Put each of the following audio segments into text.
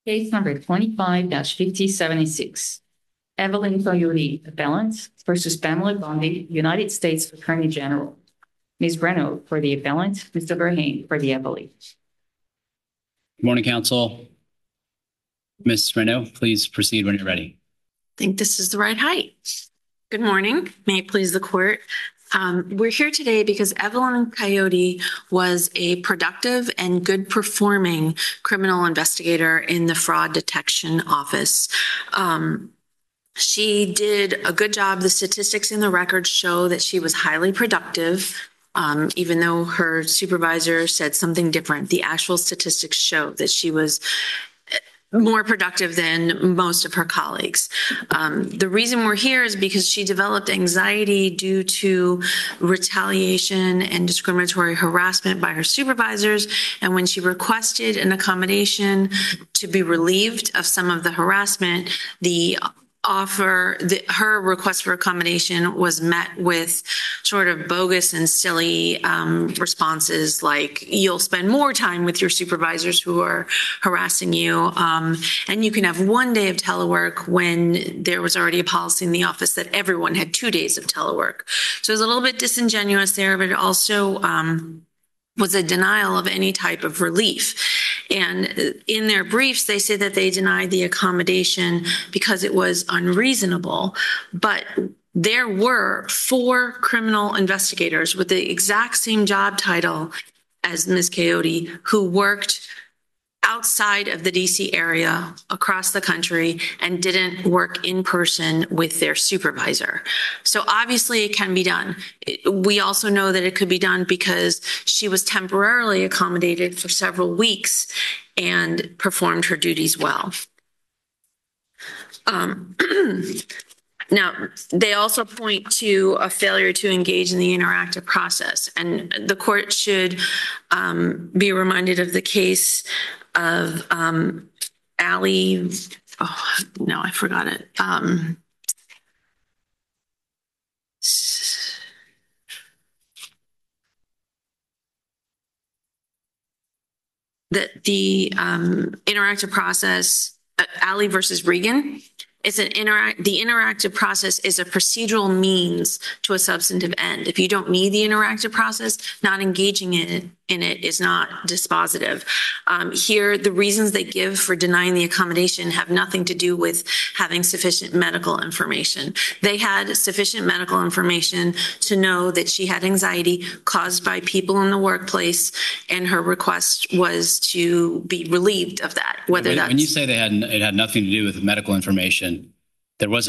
Case number 25-5076. Evelyn Coyote, appellant, versus Pamela Bondi, United States Attorney General. Ms. Renaud for the appellant, Mr. Verheyen for the appellate. Good morning, counsel. Ms. Renaud, please proceed when you're ready. I think this is the right height. Good morning. May it please the court. We're here today because Evelyn Coyote was a productive and good performing criminal investigator in the fraud detection office. She did a good job. The statistics in the record show that she was highly productive. Even though her supervisor said something different, the actual statistics show that she was more productive than most of her colleagues. The reason we're here is because she developed anxiety due to retaliation and discriminatory harassment by her supervisors. And when she requested an accommodation to be relieved of some of the harassment, her request for accommodation was met with sort of bogus and silly responses like, you'll spend more time with your supervisors who are harassing you, and you can have 1 day of telework when there was already a policy in the office that everyone had 2 days of telework. So it was a little bit disingenuous there, but it also was a denial of any type of relief. And in their briefs, they say that they denied the accommodation because it was unreasonable. But there were 4 criminal investigators with the exact same job title as Ms. Coyote who worked outside of the DC area across the country and didn't work in person with their supervisor. So obviously it can be done. We also know that it could be done because she was temporarily accommodated for several weeks and performed her duties well. Now, they also point to a failure to engage in the interactive process, and the court should be reminded of the case of Allie. Oh, no, I forgot it. The interactive process, Allie versus Regan. It's the interactive process is a procedural means to a substantive end. If you don't need the interactive process, not engaging in it is not dispositive. Here, the reasons they give for denying the accommodation have nothing to do with having sufficient medical information. They had sufficient medical information to know that she had anxiety caused by people in the workplace, and her request was to be relieved of that. When you say it had nothing to do with medical information, there was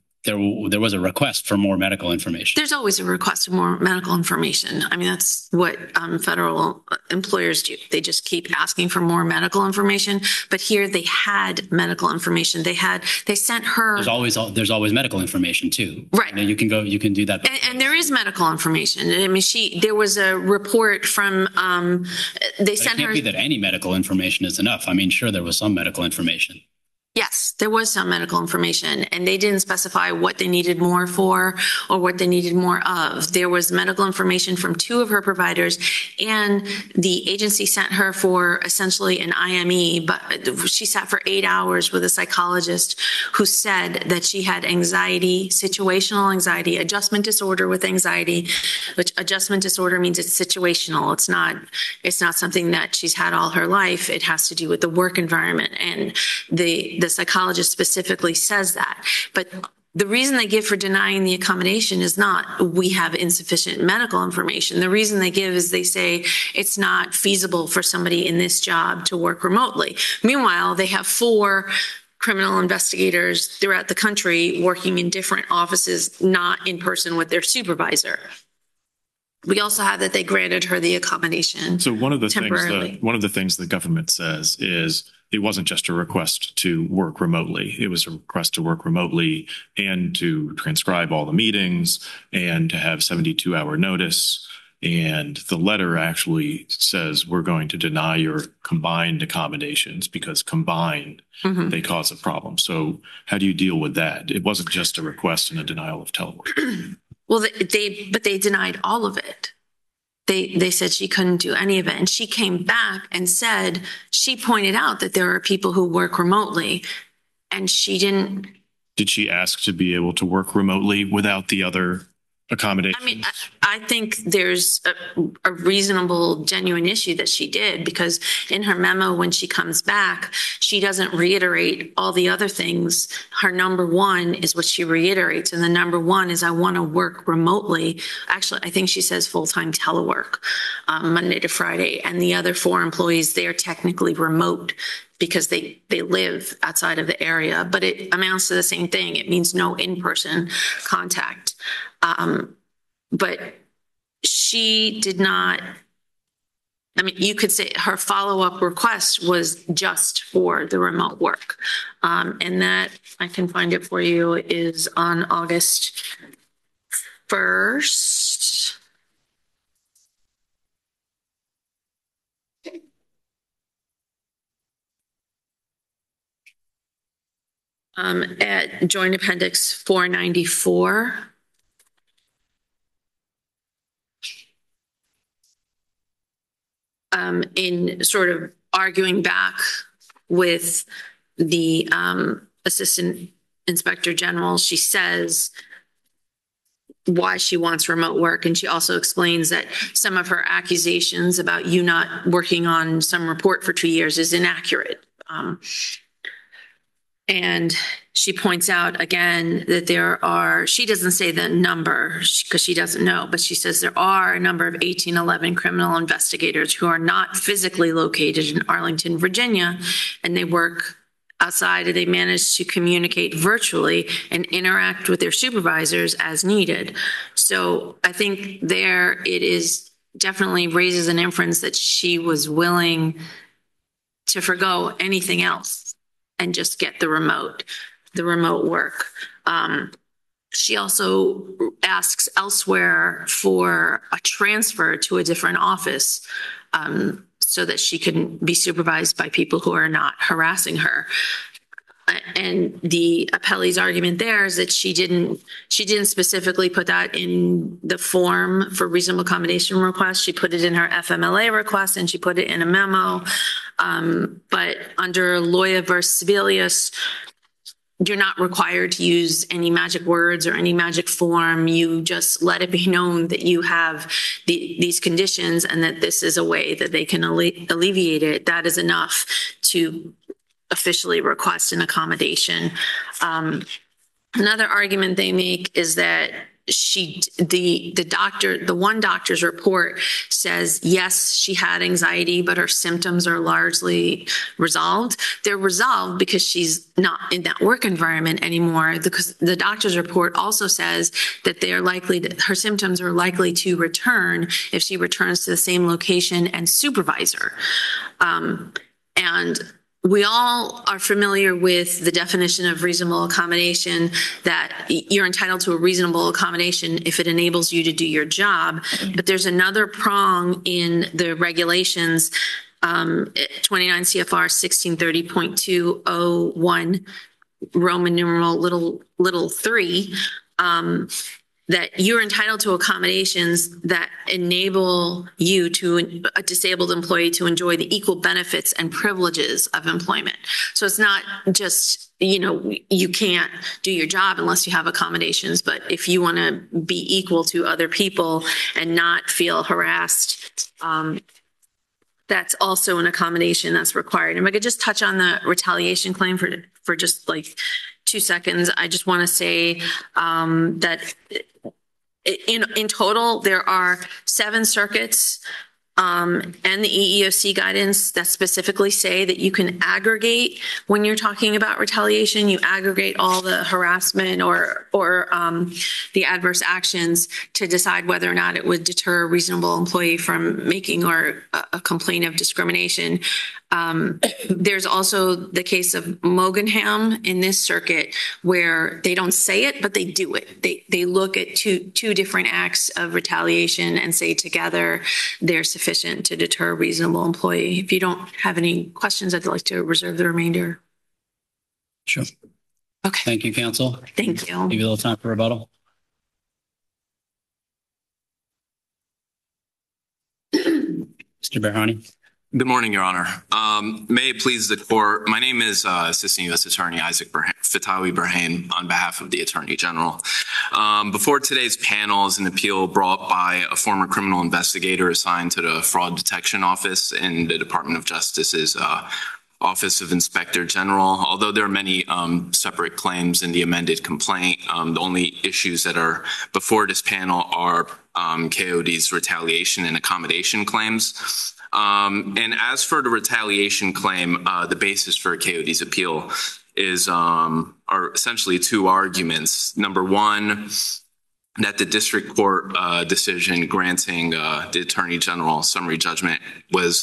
a request for more medical information. There's always a request for more medical information. I mean, that's what federal employers do. They just keep asking for more medical information. But here they had medical information. They sent her. There's always medical information too. Right. You can do that. And there is medical information. I mean, there was a report from, they sent her. It can't be that any medical information is enough. I mean, sure, there was some medical information. Yes, there was some medical information, and they didn't specify what they needed more for or what they needed more of. There was medical information from 2 of her providers, and the agency sent her for essentially an IME, but she sat for 8 hours with a psychologist who said that she had anxiety, situational anxiety, adjustment disorder with anxiety, which adjustment disorder means it's situational. It's not something that she's had all her life. It has to do with the work environment, and the psychologist specifically says that. But the reason they give for denying the accommodation is not we have insufficient medical information. The reason they give is they say it's not feasible for somebody in this job to work remotely. Meanwhile, they have 4 criminal investigators throughout the country working in different offices, not in person with their supervisor. We also have that they granted her the accommodation. So one of the things the government says is it wasn't just a request to work remotely. It was a request to work remotely and to transcribe all the meetings and to have 72-hour notice. And the letter actually says we're going to deny your combined accommodations because combined they cause a problem. So how do you deal with that? It wasn't just a request and a denial of telework. Well, they denied all of it. they said she couldn't do any of it. And she came back and said, she pointed out that there are people who work remotely, and she didn't. Did she ask to be able to work remotely without the other accommodations? I mean, I think there's a reasonable, genuine issue that she did, because in her memo, when she comes back, she doesn't reiterate all the other things. Her number one is what she reiterates. And the number one is, I want to work remotely. Actually, I think she says full-time telework, Monday to Friday. And the other 4 employees, they are technically remote because they live outside of the area, but it amounts to the same thing. It means no in-person contact. But she did not, I mean, you could say her follow-up request was just for the remote work. And that, I can find it for you, is on August 1st. At Joint Appendix 494. In sort of arguing back with the Assistant Inspector General, she says why she wants remote work. And she also explains that some of her accusations about you not working on some report for 2 years is inaccurate. And she points out again that there are, she doesn't say the number because she doesn't know, but she says there are a number of 1811 criminal investigators who are not physically located in Arlington, Virginia, and they work outside, and they manage to communicate virtually and interact with their supervisors as needed. So I think there it is definitely raises an inference that she was willing to forgo anything else and just get the remote work. She also asks elsewhere for a transfer to a different office so that she can be supervised by people who are not harassing her. And the appellee's argument there is that she didn't specifically put that in the form for reasonable accommodation request. She put it in her FMLA request, and she put it in a memo. But under Loya versus Sebelius, you're not required to use any magic words or any magic form. You just let it be known that you have these conditions and that this is a way that they can alleviate it. That is enough to officially request an accommodation. Another argument they make is that the one doctor's report says, yes, she had anxiety, but her symptoms are largely resolved. They're resolved because she's not in that work environment anymore. Because the doctor's report also says that her symptoms are likely to return if she returns to the same location and supervisor. And we all are familiar with the definition of reasonable accommodation, that you're entitled to a reasonable accommodation if it enables you to do your job. But there's another prong in the regulations, 29 CFR 1630.201, Roman numeral little 3, that you're entitled to accommodations that enable you to a disabled employee to enjoy the equal benefits and privileges of employment. So it's not just, you can't do your job unless you have accommodations, but if you want to be equal to other people and not feel harassed, that's also an accommodation that's required. And if I could just touch on the retaliation claim for just like 2 seconds, I just want to say that in total, there are 7 circuits and the EEOC guidance that specifically say that you can aggregate when you're talking about retaliation. You aggregate all the harassment or the adverse actions to decide whether or not it would deter a reasonable employee from making or a complaint of discrimination. There's also the case of Mogenham in this circuit where they don't say it, but they do it. They look at two different acts of retaliation and say together they're sufficient to deter a reasonable employee. If you don't have any questions, I'd like to reserve the remainder. Sure. Okay. Thank you, counsel. Thank you. Give you a little time for rebuttal. Mr. Berhani. Good morning, Your Honor. May it please the court, my name is Assistant U.S. Attorney Isaac Fatawi Berhane on behalf of the Attorney General. Before today's panel is an appeal brought by a former criminal investigator assigned to the Fraud Detection Office in the Department of Justice's Office of Inspector General. Although there are many separate claims in the amended complaint, the only issues that are before this panel are KOD's retaliation and accommodation claims. And as for the retaliation claim, the basis for KOD's appeal is are essentially two arguments. Number one, that the district court decision granting the Attorney General summary judgment was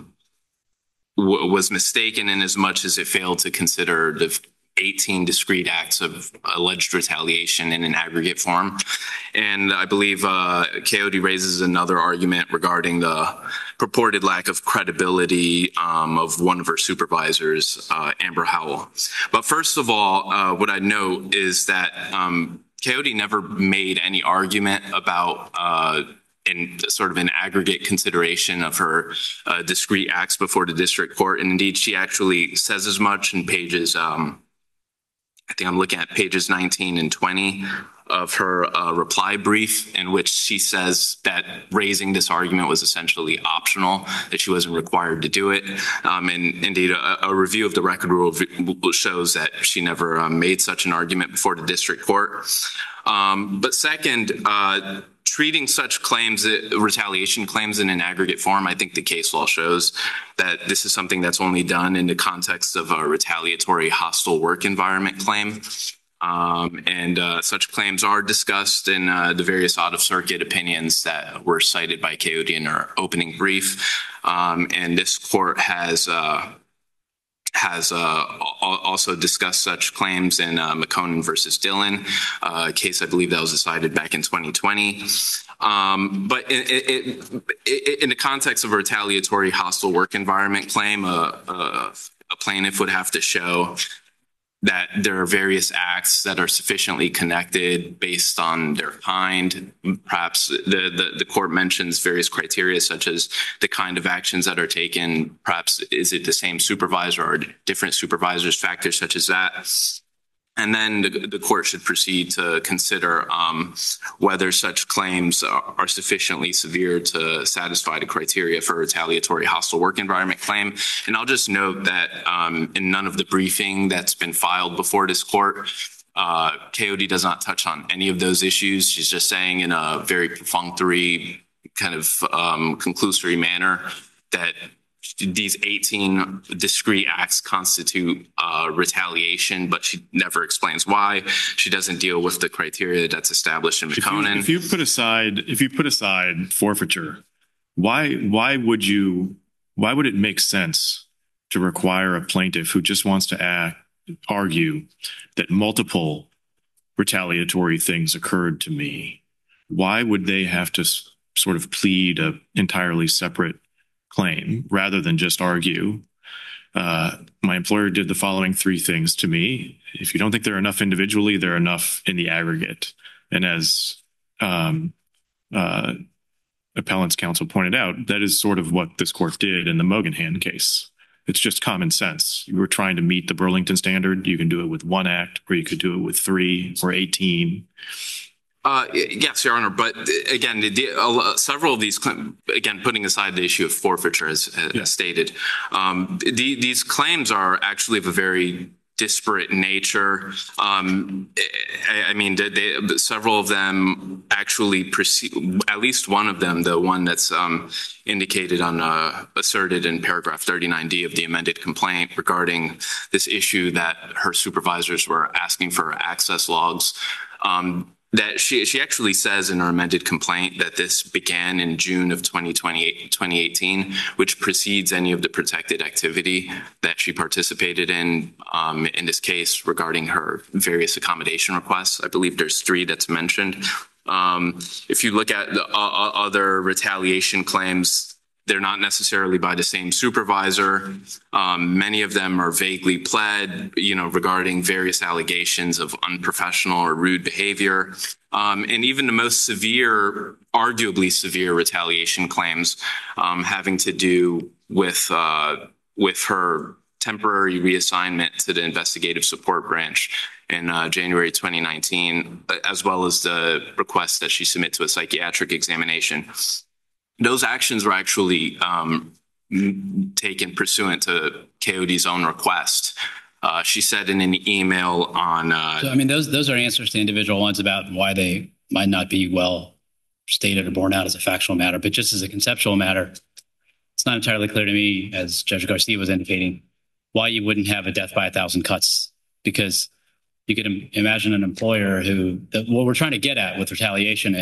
mistaken in as much as it failed to consider the 18 discrete acts of alleged retaliation in an aggregate form. And I believe KOD raises another argument regarding the purported lack of credibility of one of her supervisors, Amber Howell. But first of all, what I note is that KOD never made any argument about in sort of an aggregate consideration of her discrete acts before the district court. And indeed, she actually says as much in pages, I think I'm looking at pages 19 and 20 of her reply brief, in which she says that raising this argument was essentially optional, that she wasn't required to do it. And indeed, a review of the record rule shows that she never made such an argument before the district court. But second, treating such claims, retaliation claims, in an aggregate form, I think the case law shows that this is something that's only done in the context of a retaliatory hostile work environment claim. And such claims are discussed in the various out-of-circuit opinions that were cited by KOD in her opening brief. And this court has also discussed such claims in McConan versus Dillon, a case I believe that was decided back in 2020. But in the context of a retaliatory hostile work environment claim, a plaintiff would have to show that there are various acts that are sufficiently connected based on their kind. Perhaps the court mentions various criteria, such as the kind of actions that are taken. Perhaps is it the same supervisor or different supervisors, factors such as that. And then the court should proceed to consider whether such claims are sufficiently severe to satisfy the criteria for a retaliatory hostile work environment claim. And I'll just note that in none of the briefing that's been filed before this court, KOD does not touch on any of those issues. She's just saying in a very perfunctory kind of conclusory manner that these 18 discrete acts constitute retaliation, but she never explains why. She doesn't deal with the criteria that's established in McConan. If you put aside forfeiture, why would it make sense to require a plaintiff who just wants to argue that multiple retaliatory things occurred to me? Why would they have to sort of plead an entirely separate claim rather than just argue, my employer did the following three things to me. If you don't think they're enough individually, they're enough in the aggregate. And as appellant's counsel pointed out, that is sort of what this court did in the Mogenhan case. It's just common sense. You were trying to meet the Burlington standard. You can do it with one act, or you could do it with 3 or 18. Yes, Your Honor. But again, several of these, again, putting aside the issue of forfeiture as stated, these claims are actually of a very disparate nature. I mean, several of them actually proceed, at least one of them, the one that's indicated on asserted in paragraph 39D of the amended complaint regarding this issue that her supervisors were asking for access logs. That she actually says in her amended complaint that this began in June of 2018, which precedes any of the protected activity that she participated in this case regarding her various accommodation requests. I believe there's 3 that's mentioned. If you look at the other retaliation claims, They're not necessarily by the same supervisor. Many of them are vaguely pled, regarding various allegations of unprofessional or rude behavior. And even the most severe, arguably severe retaliation claims having to do with her temporary reassignment to the investigative support branch in January 2019, as well as the request that she submit to a psychiatric examination. Those actions were actually taken pursuant to KOD's own request. She said in an email on... So, I mean, those are answers to individual ones about why they might not be well stated or borne out as a factual matter. But just as a conceptual matter, it's not entirely clear to me, as Judge Garcia was indicating, why you wouldn't have a death by 1,000 cuts. Because you could imagine an employer what we're trying to get at with retaliation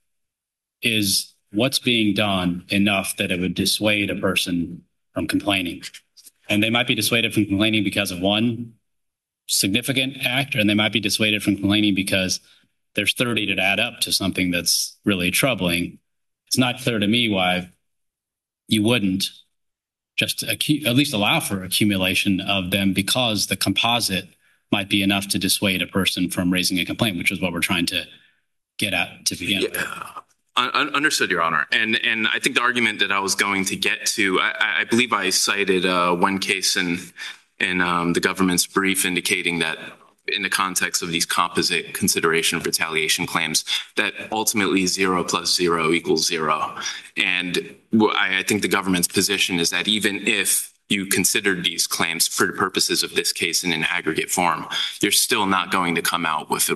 is what's being done enough that it would dissuade a person from complaining. And they might be dissuaded from complaining because of one significant act, and they might be dissuaded from complaining because there's 30 that add up to something that's really troubling. It's not clear to me why you wouldn't just at least allow for accumulation of them, because the composite might be enough to dissuade a person from raising a complaint, which is what we're trying to get at to begin with. Understood, Your Honor. And I think the argument that I was going to get to, I believe I cited one case in the government's brief indicating that in the context of these composite consideration of retaliation claims, that ultimately 0 plus 0 equals 0. And I think the government's position is that even if you considered these claims for the purposes of this case in an aggregate form, you're still not going to come out with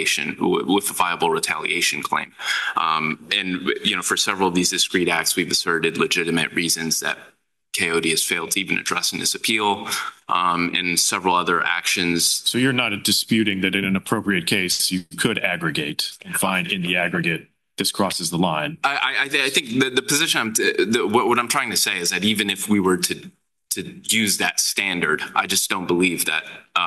a viable retaliation claim. And for several of these discrete acts, we've asserted legitimate reasons that KOD has failed to even address in this appeal, and several other actions. So you're not disputing that in an appropriate case, you could aggregate and find in the aggregate this crosses the line? I think the position what I'm trying to say is that even if we were to use that standard, I just don't believe that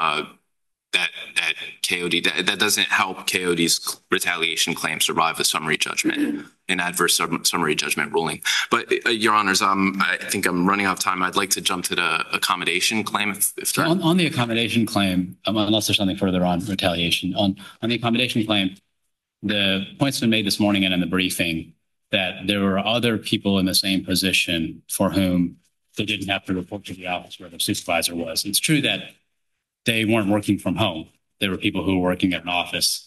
that KOD that doesn't help KOD's retaliation claim survive a summary judgment, an adverse summary judgment ruling. But Your Honors, I think I'm running out of time. I'd like to jump to the accommodation claim. So on the accommodation claim, unless there's something further on retaliation, on the accommodation claim, the point's been made this morning and in the briefing that there were other people in the same position for whom they didn't have to report to the office where the supervisor was. It's true that they weren't working from home. There were people who were working at an office.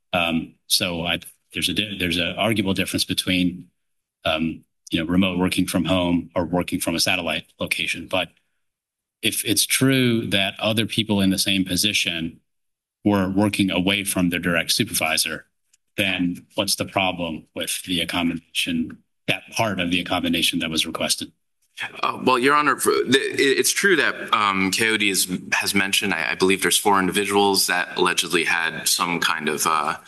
So there's an arguable difference between remote working from home or working from a satellite location. But if it's true that other people in the same position were working away from their direct supervisor, then what's the problem with the accommodation, that part of the accommodation that was requested? Well, Your Honor, it's true that KOD has mentioned, I believe there's 4 individuals that allegedly had some kind of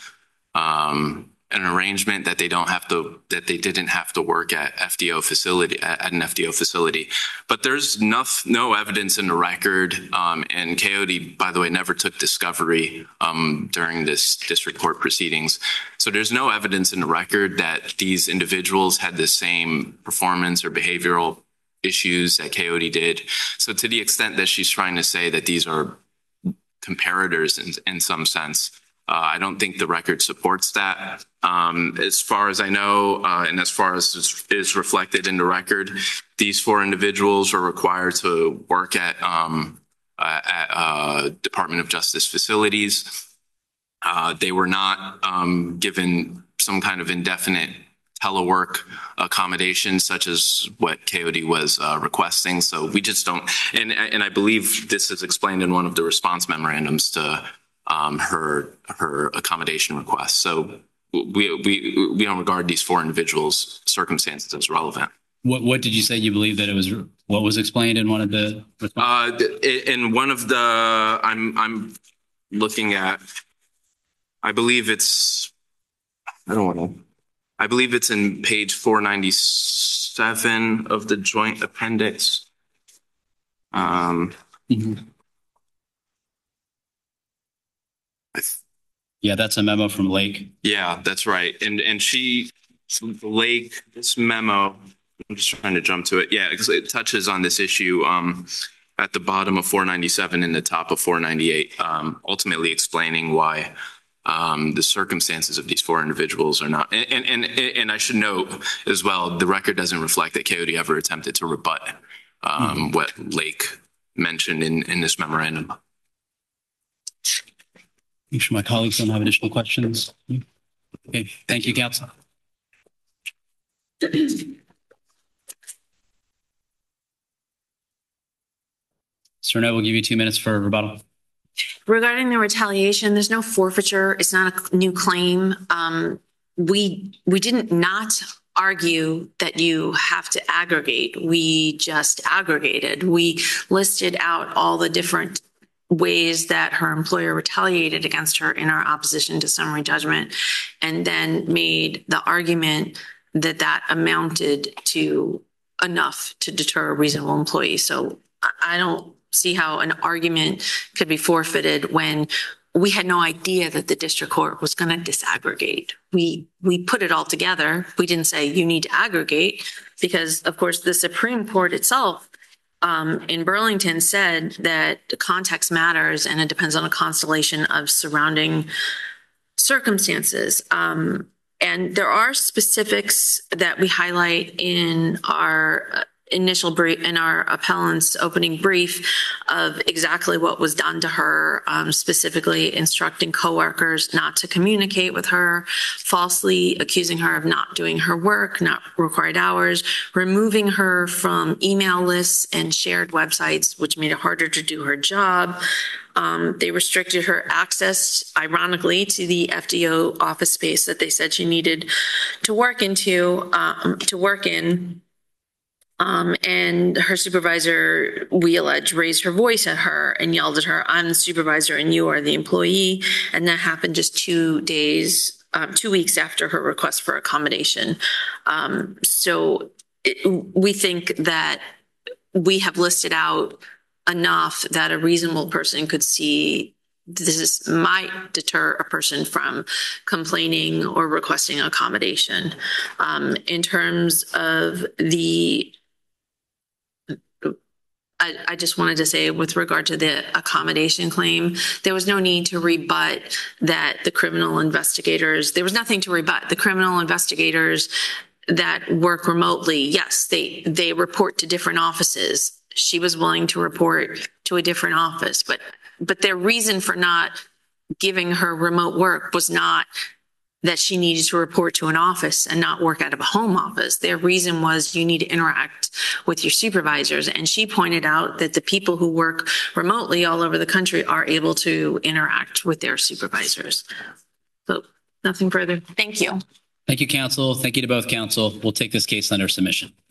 an arrangement that they didn't have to work at an FDO facility. But there's no evidence in the record, and KOD, by the way, never took discovery during this district court proceedings. So there's no evidence in the record that these individuals had the same performance or behavioral issues that KOD did. So to the extent that she's trying to say that these are comparators in some sense, I don't think the record supports that. As far as I know, and as far as is reflected in the record, these 4 individuals are required to work at Department of Justice facilities. They were not given some kind of indefinite telework accommodation, such as what KOD was requesting. So we just don't, and I believe this is explained in one of the response memorandums to her accommodation request. So we don't regard these 4 individuals' circumstances as relevant. What did you say you believe that it was? What was explained in one of the responses? In one of the, I'm looking at, I believe it's in page 497 of the joint appendix. Yeah, that's a memo from Lake. Yeah, that's right. And Lake, this memo, I'm just trying to jump to it. Yeah, it touches on this issue at the bottom of 497 and the top of 498, ultimately explaining why the circumstances of these four individuals are not. And I should note as well, the record doesn't reflect that Coyote ever attempted to rebut what Lake mentioned in this memorandum. Make sure my colleagues don't have additional questions. Okay, thank you, counsel. Sir, no, we'll give you 2 minutes for rebuttal. Regarding the retaliation, there's no forfeiture. It's not a new claim. We didn't not argue that you have to aggregate. We just aggregated. We listed out all the different ways that her employer retaliated against her in our opposition to summary judgment, and then made the argument that that amounted to enough to deter a reasonable employee. So I don't see how an argument could be forfeited when we had no idea that the district court was going to disaggregate. We put it all together. We didn't say you need to aggregate because, of course, the Supreme Court itself in Burlington said that the context matters and it depends on a constellation of surrounding circumstances. And there are specifics that we highlight in our initial brief, in our appellant's opening brief, of exactly what was done to her, specifically instructing coworkers not to communicate with her, falsely accusing her of not doing her work, not required hours, removing her from email lists and shared websites, which made it harder to do her job. They restricted her access, ironically, to the FDO office space that they said she needed to work in. And her supervisor, we allege, raised her voice at her and yelled at her, "I'm the supervisor and you are the employee." And that happened just 2 weeks after her request for accommodation. We think that we have listed out enough that a reasonable person could see this might deter a person from complaining or requesting accommodation. In terms of I just wanted to say, with regard to the accommodation claim, there was no need to rebut that the criminal investigators, there was nothing to rebut. The criminal investigators that work remotely, yes, they report to different offices. She was willing to report to a different office, but their reason for not giving her remote work was not that she needed to report to an office and not work out of a home office. Their reason was you need to interact with your supervisors. And she pointed out that the people who work remotely all over the country are able to interact with their supervisors. So nothing further. Thank you. Thank you, counsel. Thank you to both counsel. We'll take this case under submission.